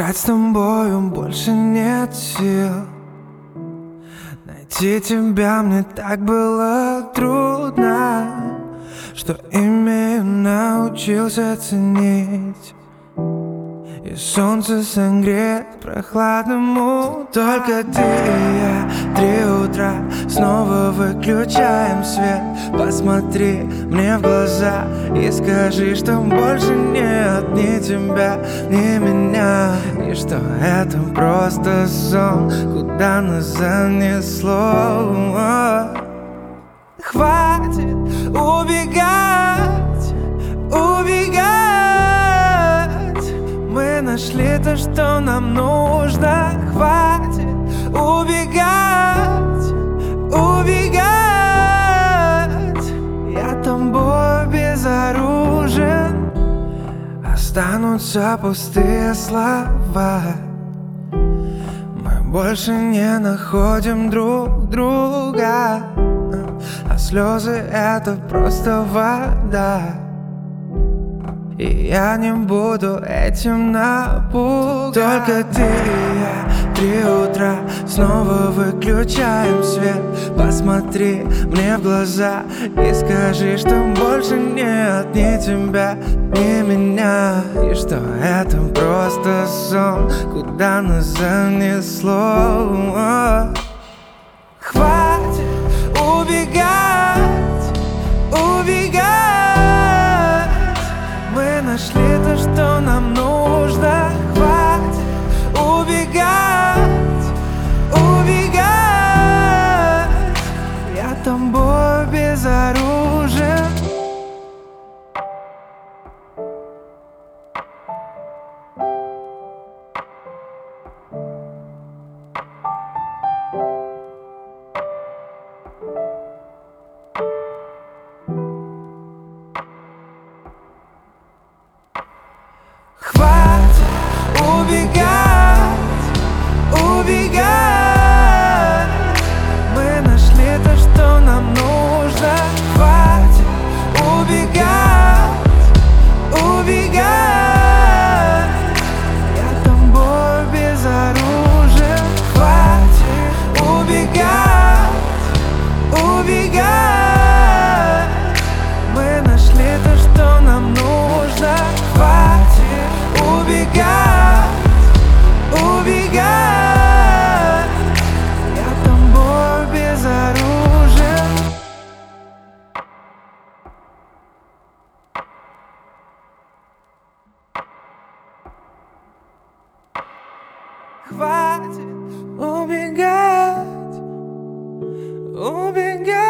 Искать с тобою больше нет сил. Найти тебя мне так было трудно, что имею, научился ценить. И солнце согреет прохладному. Только ты и я, 3 утра, снова выключаем свет. Посмотри мне в глаза и скажи, что больше нет ни тебя, ни меня, и что это просто сон, куда нас занесло. Хватит убегать, убегать. Мы нашли то, что нам нужно. Хватит убегать, убегать. Я тобой безоружен. Останутся пустые слова. Мы больше не находим друг друга, а слезы — это просто вода. И я не буду этим напуган. Только ты и я, 3 утра, снова выключаем свет. Посмотри мне в глаза и скажи, что больше нет ни тебя, ни меня, и что это просто сон, куда нас занесло. Хватит убегать, убегать. Мы нашли то, что нам нужно. Хватит убегать, убегать. Я тобой безоружен. Хватит убегать, убегать. Мы нашли то, что нам нужно. Хватит убегать, убегать. Я тобой безоружен. Хватит убегать, убегать. Мы нашли то, что нам нужно. Хватит убегать, убегать. Я тобой безоружен. Хватит убегать, убегать.